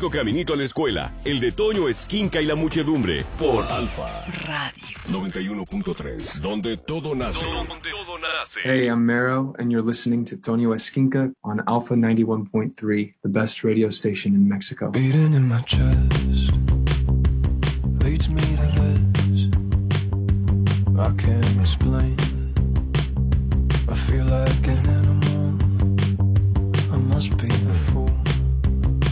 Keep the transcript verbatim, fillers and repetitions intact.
auténtico caminito a la escuela, el de Toño Esquinca y la muchedumbre, por Alfa Radio noventa y uno punto tres, donde todo nace. Donde todo nace. Hey, I'm Mero, and you're listening to Tonio Esquinca on Alpha ninety-one point three, the best radio station in Mexico. Beating in my chest leads me to this. I can't explain. I feel like an